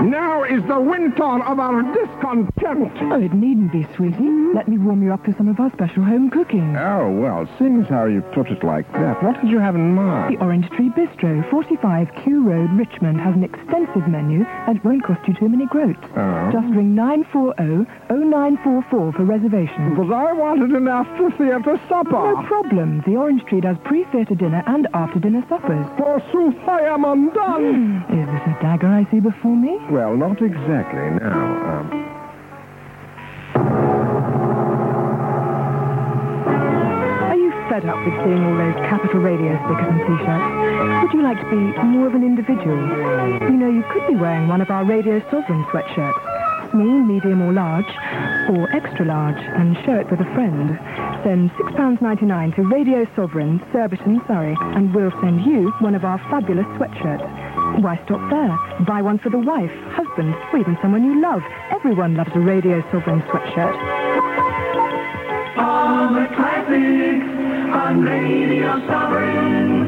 Now is the winter of our discontent. Oh, it needn't be, sweetie. Let me warm you up with some of our special home cooking. Oh, well, seeing as how you put it like that, what did you have in mind? The Orange Tree Bistro, 45 Kew Road, Richmond, has an extensive menu and it won't cost you too many groats. Oh. Just ring 940-0944 for reservations. But I wanted an after-theatre supper. No problem. The Orange Tree does pre-theatre dinner and after-dinner suppers. Forsooth, I am undone. Is this a dagger I see before me? Well, not exactly, no. Are you fed up with seeing all those Capital Radio stickers and T-shirts? Would you like to be more of an individual? You know, you could be wearing one of our Radio Sovereign sweatshirts. Small, medium or large, or extra large, and share it with a friend. Send £6.99 to Radio Sovereign, Surbiton, Surrey, and we'll send you one of our fabulous sweatshirts. Why stop there? Buy one for the wife, husband, or even someone you love. Everyone loves a Radio Sovereign sweatshirt. All the classics on Radio Sovereign.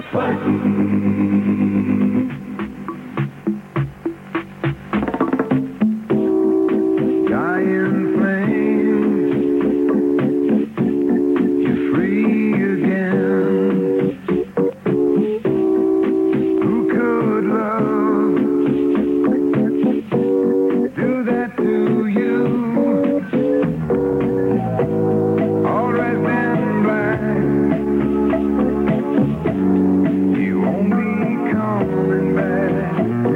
Giant flames, you're free again. Who could love do that to you? All dressed in black, you won't be coming back.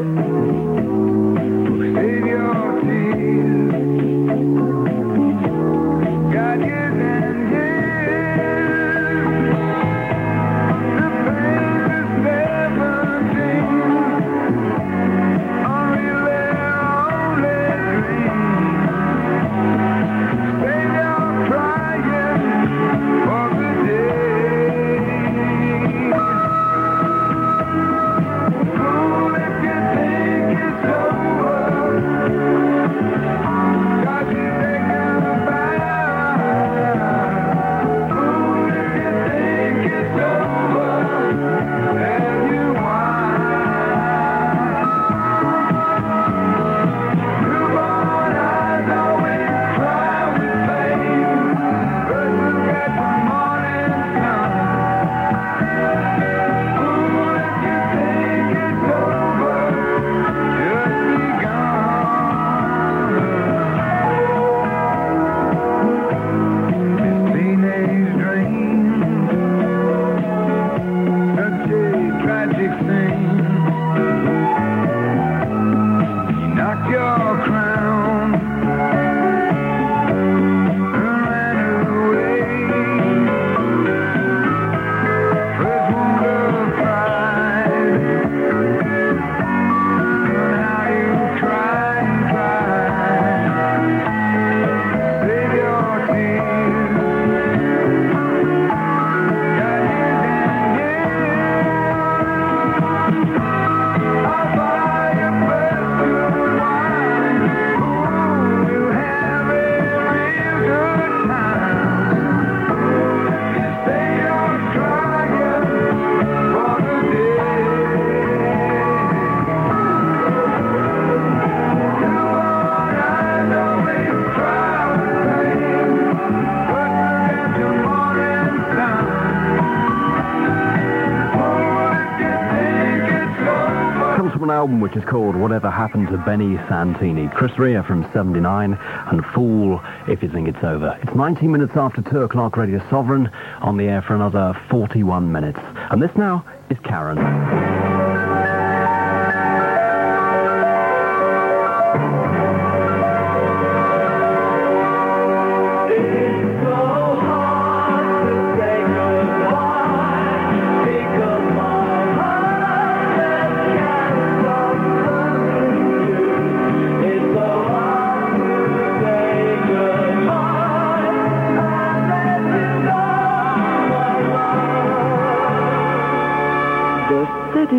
Save your tears, got years and years. The pain is 17, only their only dream. Save your crying for the day. Fool, if you think it's over, got you thinking about. Fool, if you think it's over, tell you why. Newborn eyes always cry with pain, but look at the morning sun. Fool, if you think it's over, just be gone. This teenage dream, such a tragic thing. You knocked your crown and ran away. First wound of pride, and how you cry and cry. Save your tears, got years and years. I'll buy you a bottle of wine. Ooh, you'll have a real good time. You say you're trying for the day. Newborn eyes always cry with pain, but look at the morning sun. Oh, if you think it's over. Comes from an album which is called Whatever Happened to Benny Santini. Chris Rea from 79 and Fool If You Think It's Over. It's 19 minutes after 2 o'clock, Radio Sovereign on the air for another 41 minutes. And this now is Karen. The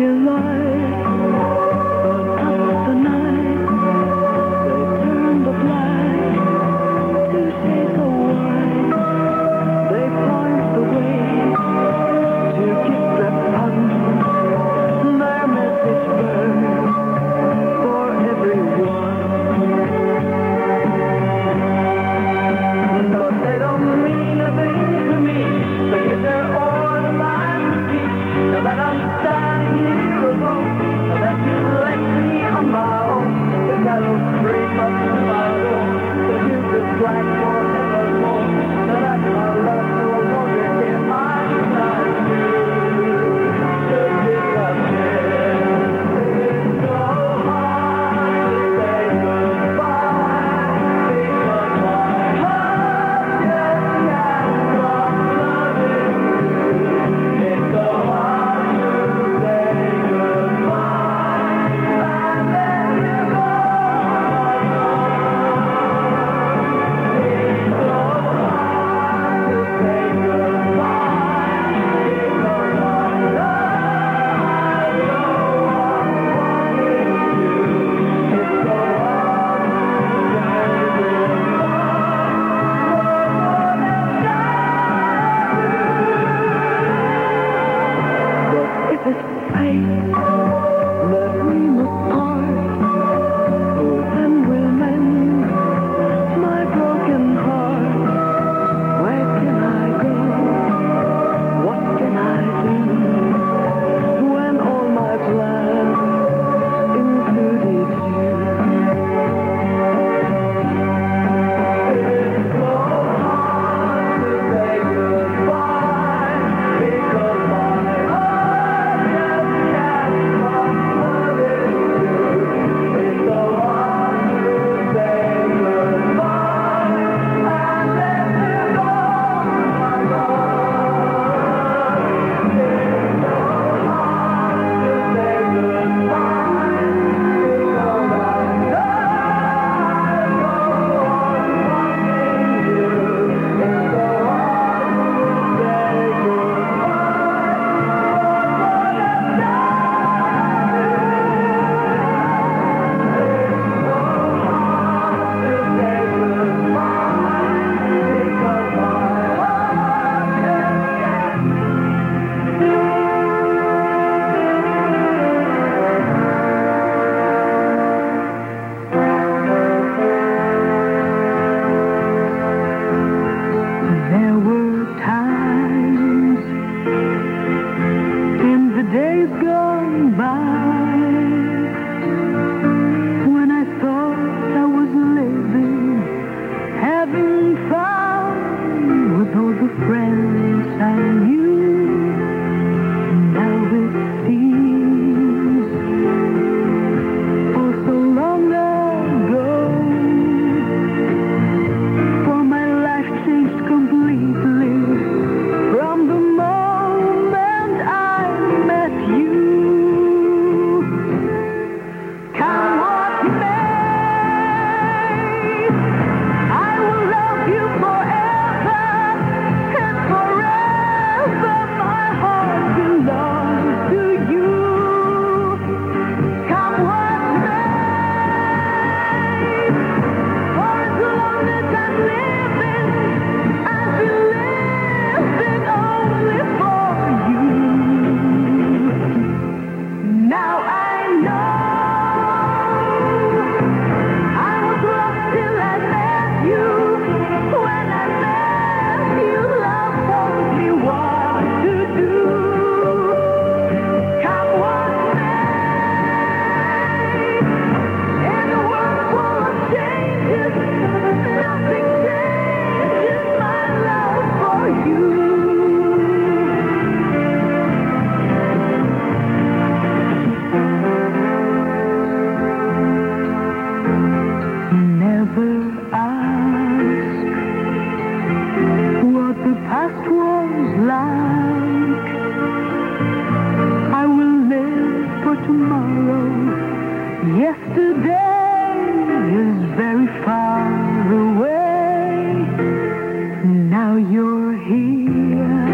Yesterday is very far away. Now you're here.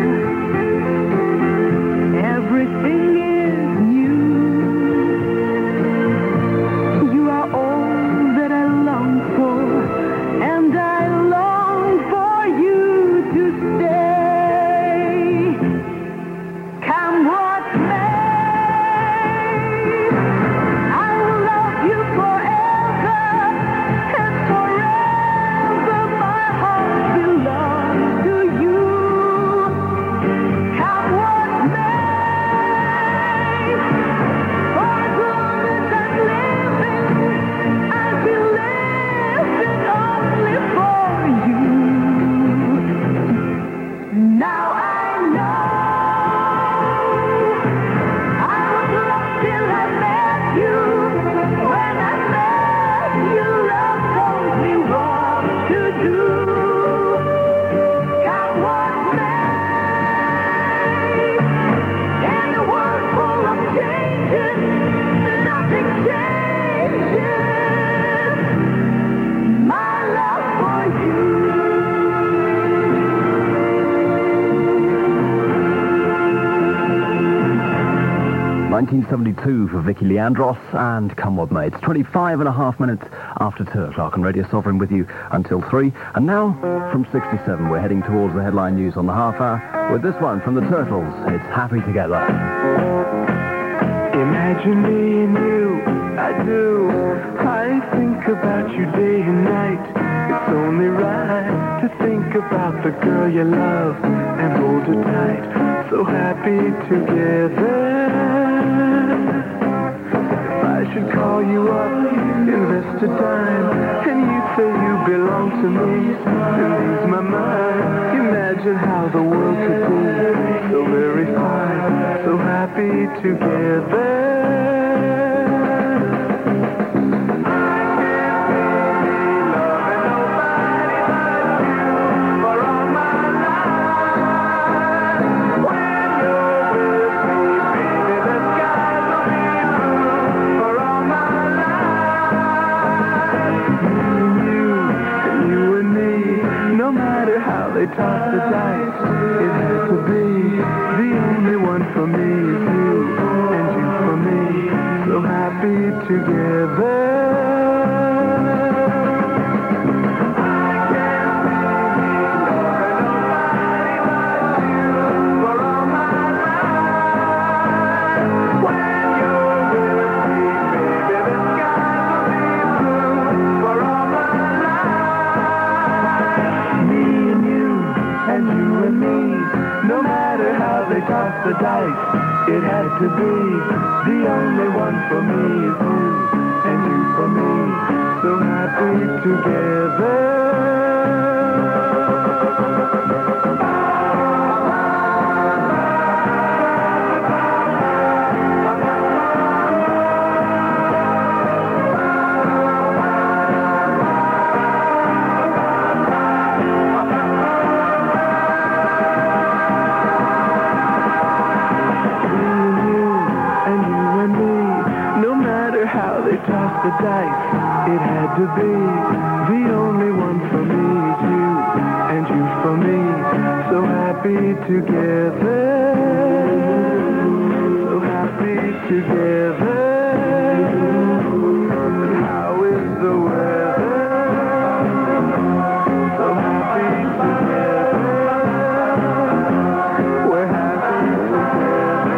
Everything is new. You are all that I long for, and I long for you to stay. Come what may, I will love you forever, and forever my heart belongs to you. Come what may, for as long as I'm living, I'll be living only for you. Now I know I was lost till I met you. When I met you, love told me what to do. Come what may, in a world full of changes, nothing changes my love for you. 1972 for Vicky Leandros and Come What May. It's 25 and a half minutes after 2 o'clock on Radio Sovereign with you until 3. And now, from 67, we're heading towards the headline news on the half hour with this one from the Turtles. It's Happy Together. Imagine me and you, I do. I think about you day and night. It's only right to think about the girl you love and hold her tight. So happy together. If I should call you up, invest a dime, and you'd say you belong to me, and ease my mind. Imagine how the world could be so very fine, so happy together. They tossed the dice, it had to be. The only one for me is you, and you for me. So happy together. Toss the dice, it had to be. The only one for me is you, and you for me. So happy together. Toss the dice, it had to be. The only one for me is you, and you for me. So happy together. So happy together. How is the weather? So happy together. We're happy together.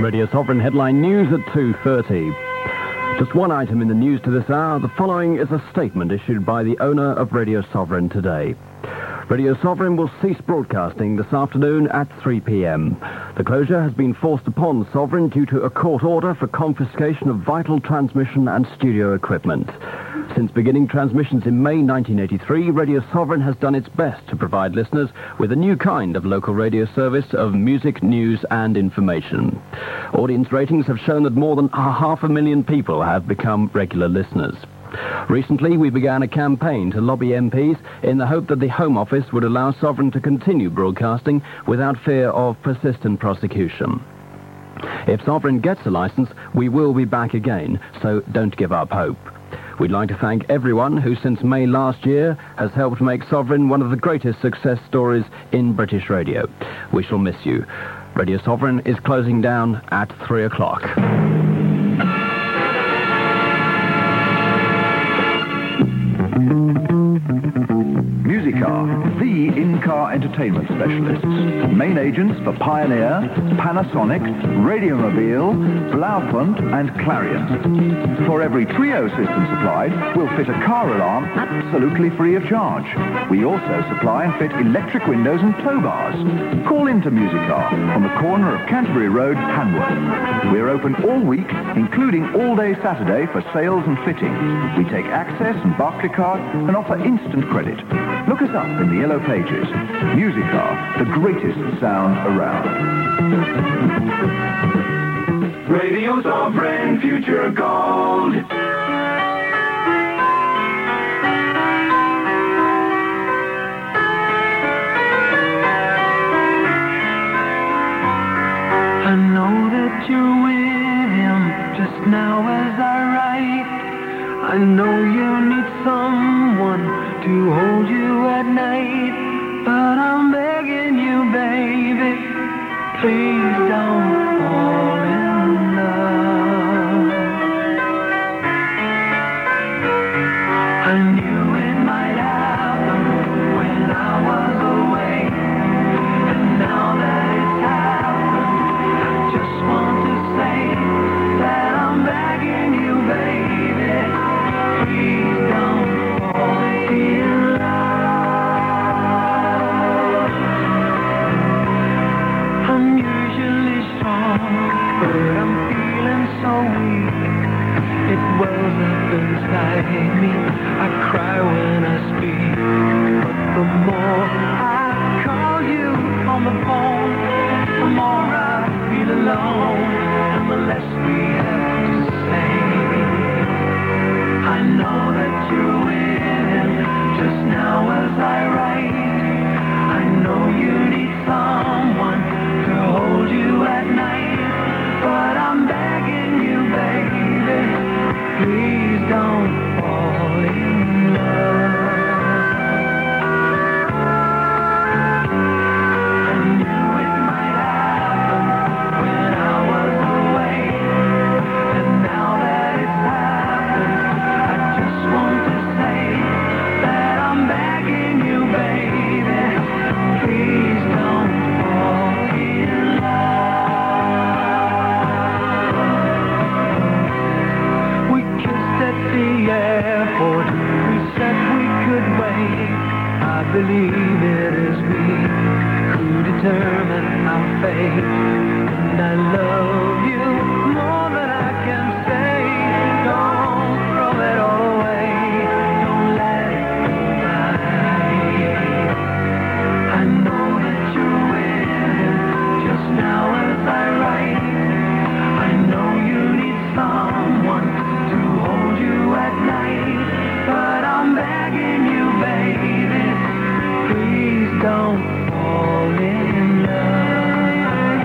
Radio Sovereign headline news at 2:30. Just one item in the news to this hour. The following is a statement issued by the owner of Radio Sovereign today. Radio Sovereign will cease broadcasting this afternoon at 3 p.m. The closure has been forced upon Sovereign due to a court order for confiscation of vital transmission and studio equipment. Since beginning transmissions in May 1983, Radio Sovereign has done its best to provide listeners with a new kind of local radio service of music, news and information. Audience ratings have shown that more than 500,000 people have become regular listeners. Recently, we began a campaign to lobby MPs in the hope that the Home Office would allow Sovereign to continue broadcasting without fear of persistent prosecution. If Sovereign gets a license, we will be back again, so don't give up hope. We'd like to thank everyone who since May last year has helped make Sovereign one of the greatest success stories in British radio. We shall miss you. Radio Sovereign is closing down at 3 o'clock. Musicar, the in-car entertainment specialists. Main agents for Pioneer, Panasonic, Radiomobile, Blaupunkt and Clarion. For every trio system supplied, we'll fit a car alarm absolutely free of charge. We also supply and fit electric windows and tow bars. Call into Musicar on the corner of Canterbury Road, Hanworth. We're open all week, including all day Saturday for sales and fitting. We take Access and Barclaycard and offer instant credit. Look us up in the Yellow Pages. Musicar, the greatest sound around. Radio Sovereign, future gold. I know that you're with him just now as I write. I know you need someone to hold you at night, but I'm begging you, baby, please don't fall in love. I knew it might happen when I was away, and now that it's happened, I just want to say that I'm begging you, baby, please don't fall in love. I'm usually strong, but I'm feeling so weak. It wells up inside me. I cry when I speak, but the more I call you on the phone, the more I feel alone, and the less we have to say. I know that you're with him just now as I write. I know you need someone to hold you at night, but I'm begging you, baby, please don't fall in love. I knew it might happen when I was away, and now that it's happened, I just want to say that I'm begging you, baby, please don't fall in love. We kissed at the airport, we said we could wait. I believe it is we who determine our fate, and I love you more than I can say. Don't throw it all away, don't let it go by. I know that you're with him just now as I write. I know you need someone to hold you at night, but I'm begging you, baby, please don't fall in love.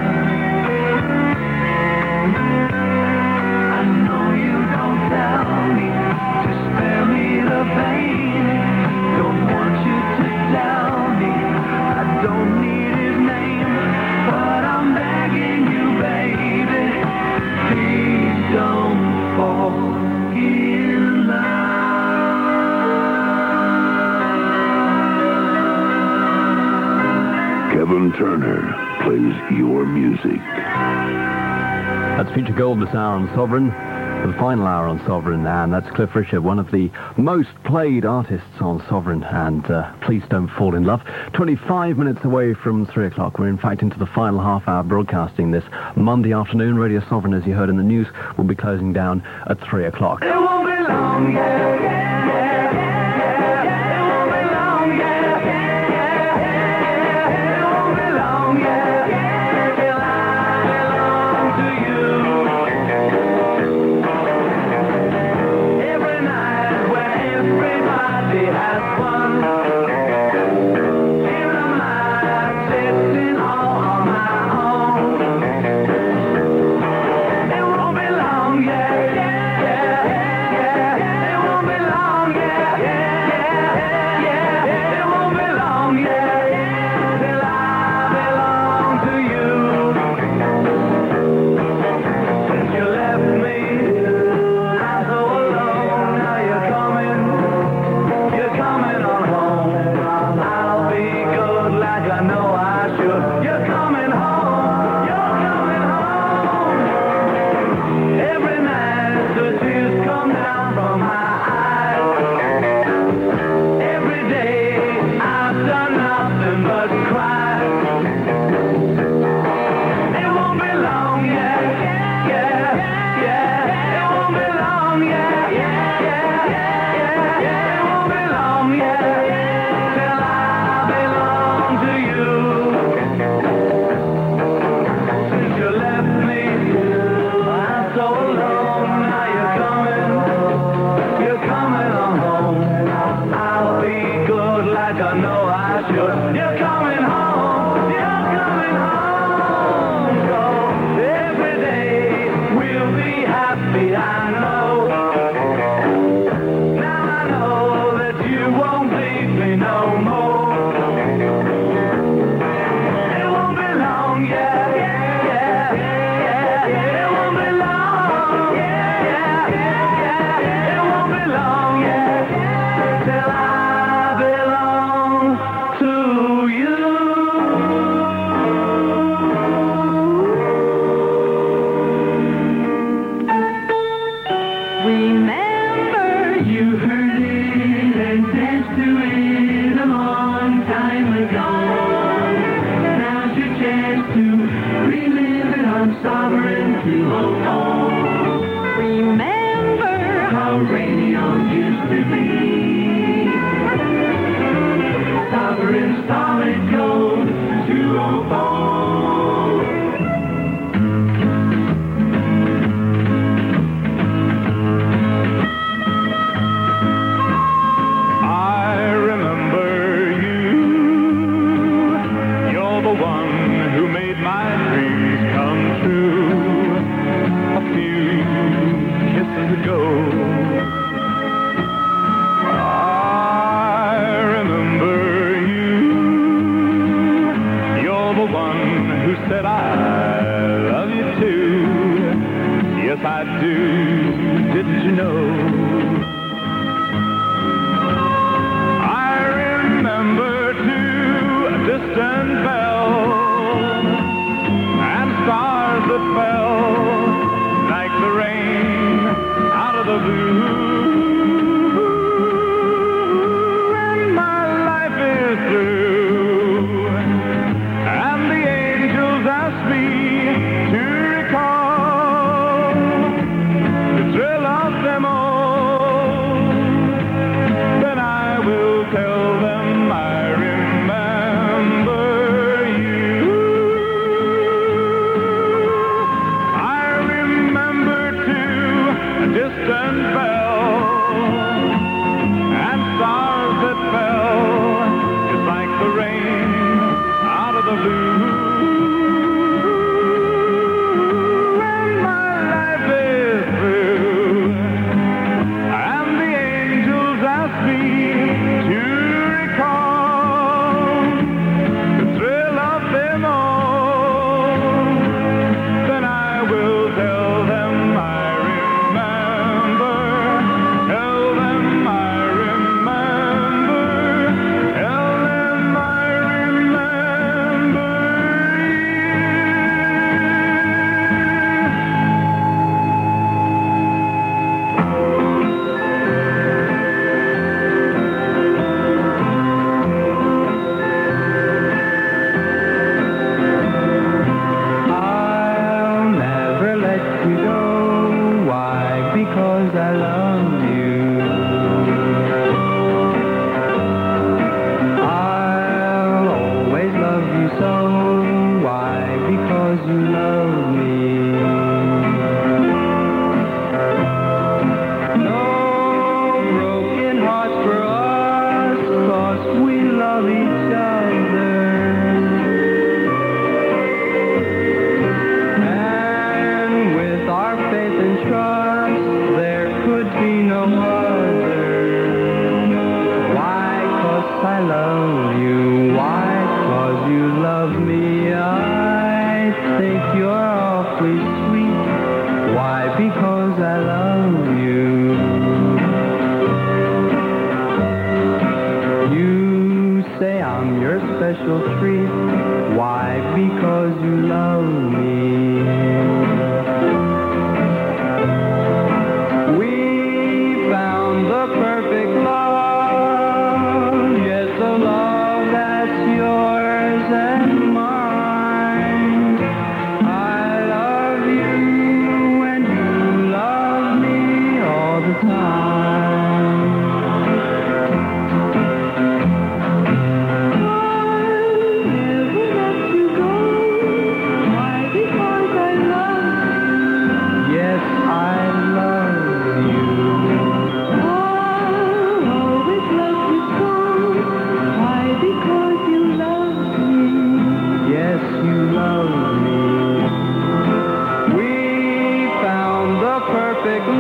I know you don't tell me to spare me the pain. Don't want you to tell me I don't need his name, but I'm begging you, baby, please don't fall in love. Kevin Turner plays your music. That's Future Gold this hour on Sovereign, the final hour on Sovereign, and that's Cliff Richard, one of the most played artists on Sovereign, and Please Don't Fall in Love. 25 minutes away from 3 o'clock. We're in fact into the final half hour broadcasting this Monday afternoon. Radio Sovereign, as you heard in the news, will be closing down at 3 o'clock. It won't be long, love me. No broken hearts for us, 'cause we love each other. And with our faith and trust, there could be no other. Why? 'Cause I love you. Why? 'Cause you love me. I think you're awfully sweet. Why? Because I love you. You say I'm your special treat. Why? Because you love me. We found the perfect love. Yes, a love that's yours and mine. I love you and you love me all the time. I'll never let you go. Why? Because I love you. Yes, I love you. I'll always love you so. Why? Because you love me. Yes, you love me. We found the perfect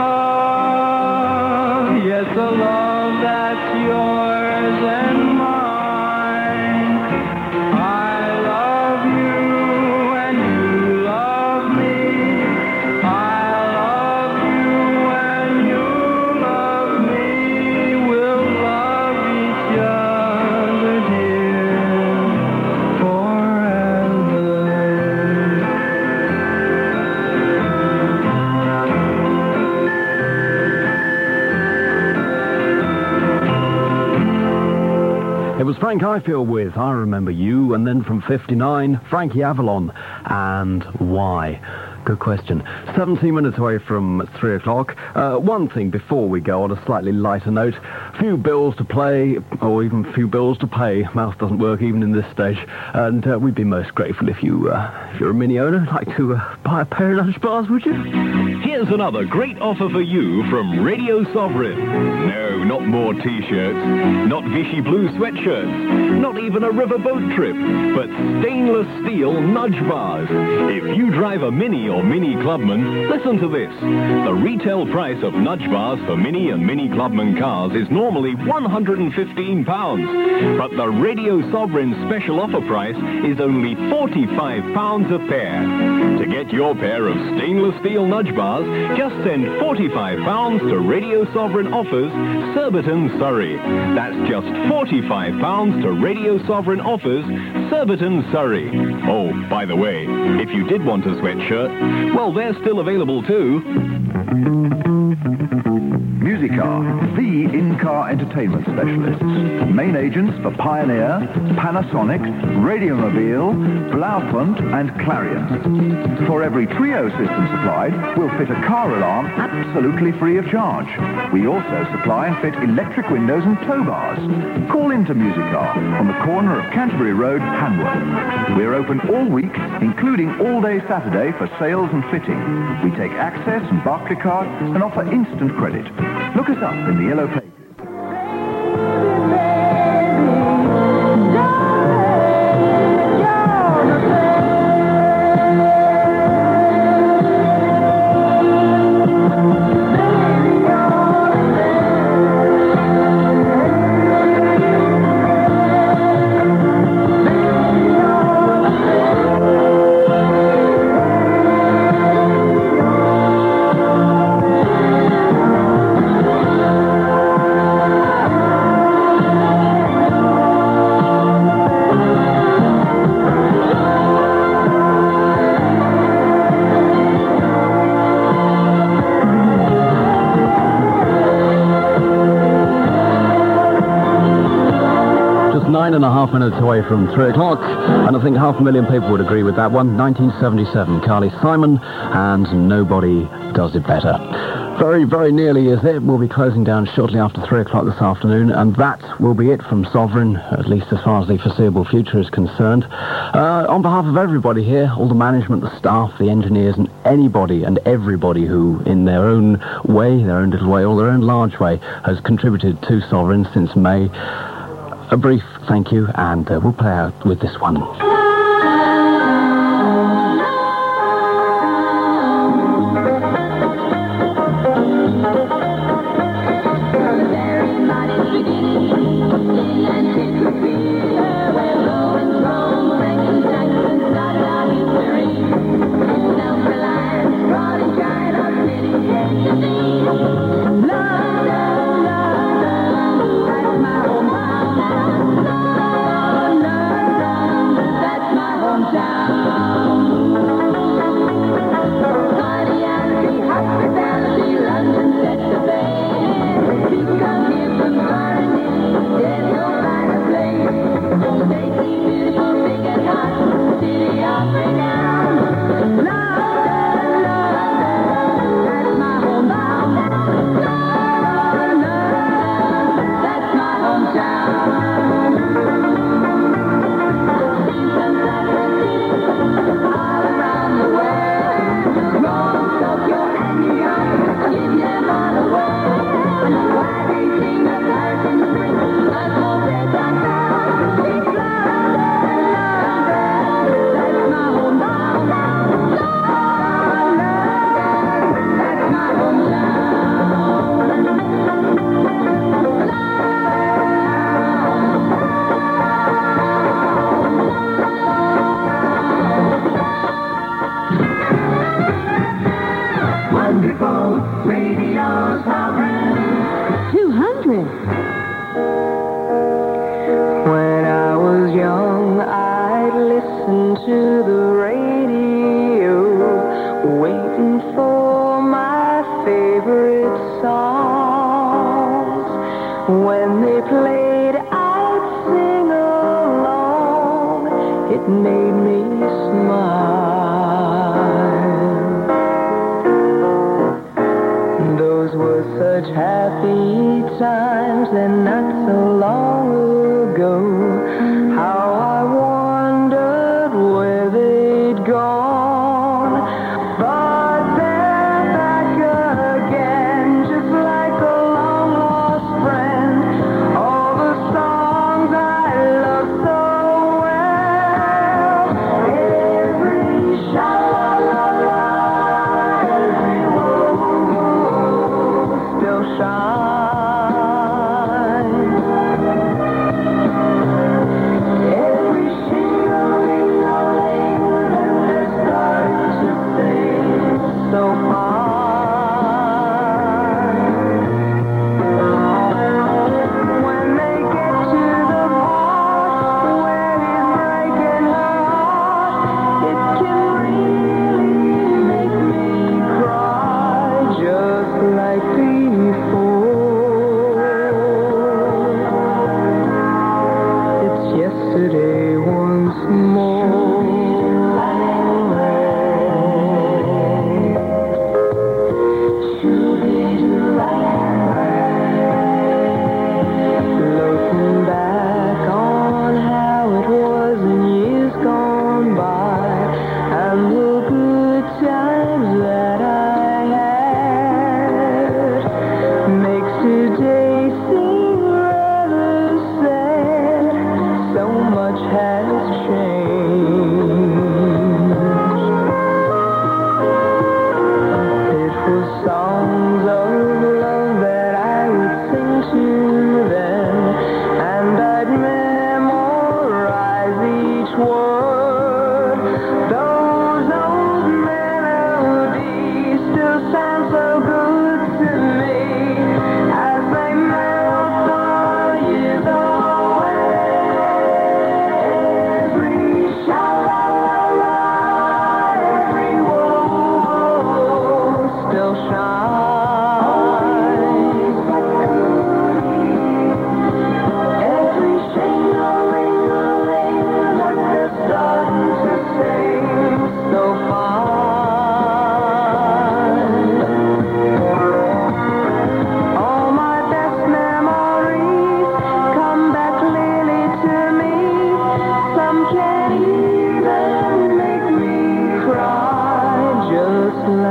love. Yes, a love that's yours and mine. I love you and you love me. I love you and you love me. We'll love each other, dear, forever. It was Frank Ifield with I Remember You, and then from 59, Frankie Avalon and Why. Good question. 17 minutes away from 3 o'clock. One thing before we go on a slightly lighter note. Few bills to play, or even few bills to pay. Mouth doesn't work even in this stage. And we'd be most grateful if you're a mini owner, like to buy a pair of lunch bars, would you? Here's another great offer for you from Radio Sovereign. No, not more T-shirts, not Vichy Blue sweatshirts, not even a riverboat trip, but stainless steel nudge bars. If you drive a Mini or Mini Clubman, listen to this. The retail price of nudge bars for Mini and Mini Clubman cars is normally £115, but the Radio Sovereign special offer price is only £45 a pair. To get your pair of stainless steel nudge bars, just send £45 to Radio Sovereign Offers, Surbiton, Surrey. That's just £45 to Radio Sovereign Offers, Surbiton, Surrey. Oh, by the way, if you did want a sweatshirt, well, they're still available too. Musicar, the in-car entertainment specialists. Main agents for Pioneer, Panasonic, Radiomobile, Blaupunkt and Clarion. For every trio system supplied, we'll fit a car alarm absolutely free of charge. We also supply and fit electric windows and tow bars. Call into Musicar on the corner of Canterbury Road, Hanworth. We're open all week, including all day Saturday for sales and fitting. We take Access and Barclaycard and offer instant credit. Look us up in the yellow pages. 2.5 minutes away from 3 o'clock, and I think 500,000 people would agree with that one. 1977, Carly Simon, and Nobody Does It Better. Very, very nearly is it. We'll be closing down shortly after 3 o'clock this afternoon, and that will be it from Sovereign, at least as far as the foreseeable future is concerned. On behalf of everybody here, all the management, the staff, the engineers, and anybody and everybody who, in their own way, their own little way, or their own large way, has contributed to Sovereign since May, a brief thank you, and we'll play out with this one.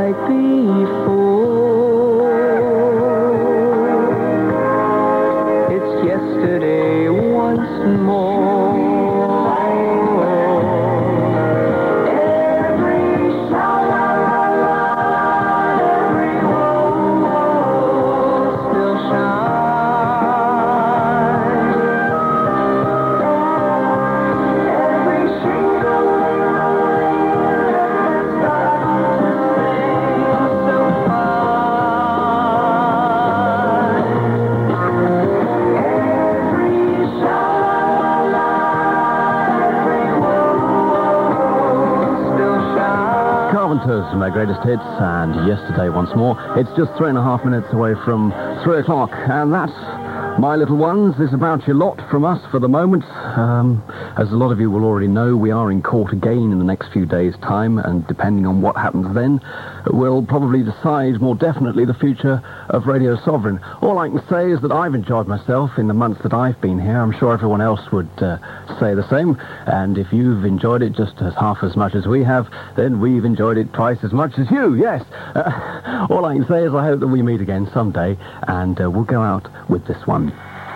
like before. It's yesterday once more. From their greatest hits, and yesterday once more. It's just 3.5 minutes away from 3 o'clock, and that's My Little Ones is about your lot from us for the moment. As a lot of you will already know, we are in court again in the next few days' time, and depending on what happens then, we'll probably decide more definitely the future of Radio Sovereign. All I can say is that I've enjoyed myself in the months that I've been here. I'm sure everyone else would say the same, and if you've enjoyed it just as half as much as we have, then we've enjoyed it twice as much as you, yes. All I can say is I hope that we meet again someday, and we'll go out with this one.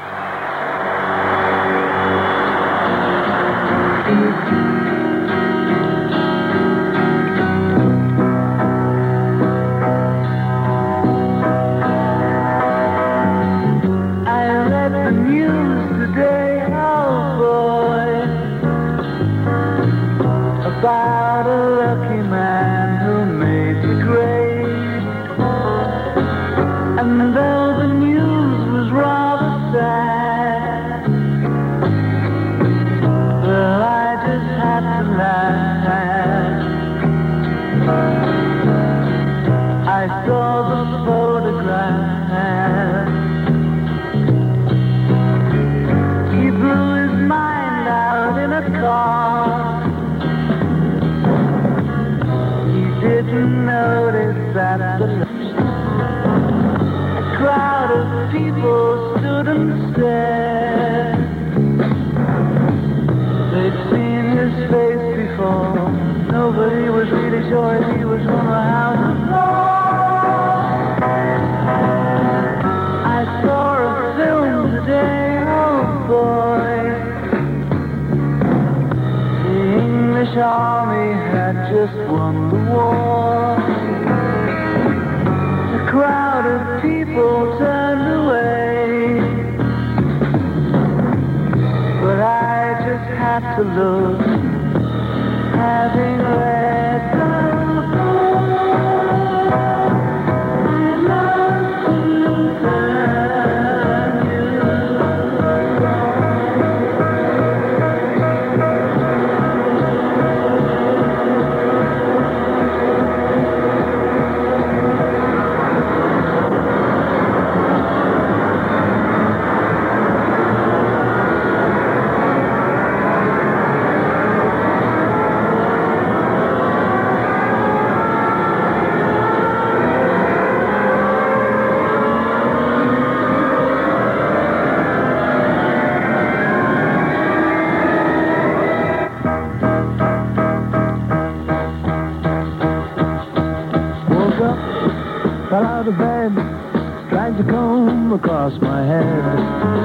Army had just won the war. A crowd of people turned away, but I just had to look, having read the book. I love to turn you. Fell out of bed, dragged a comb across my head.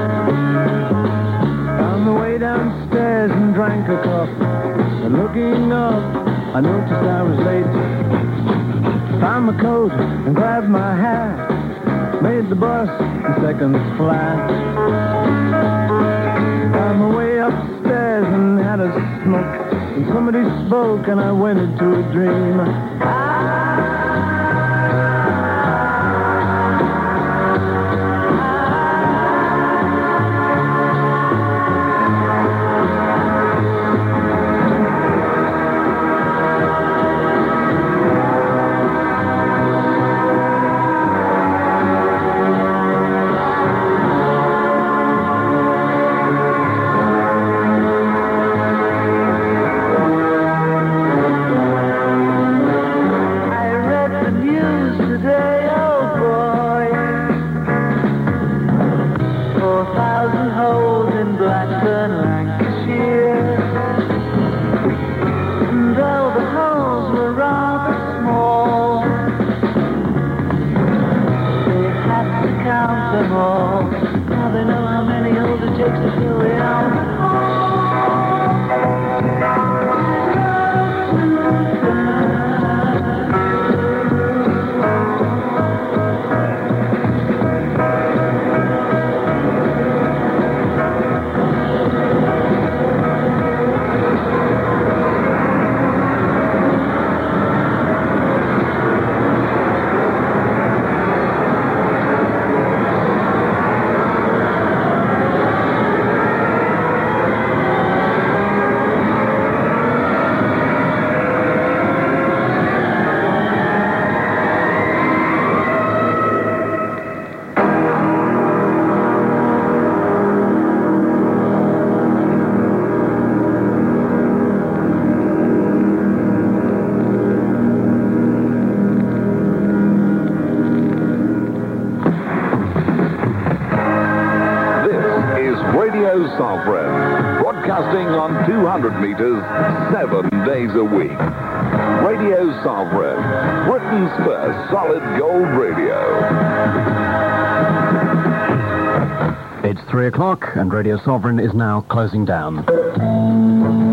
Found the way downstairs and drank a cup. And looking up, I noticed I was late. Found my coat and grabbed my hat. Made the bus in seconds flat. Found my way upstairs and had a smoke. And somebody spoke and I went into a dream. Sovereign, broadcasting on 200 meters, 7 days a week. Radio Sovereign, Britain's first solid gold radio. It's 3 o'clock and Radio Sovereign is now closing down.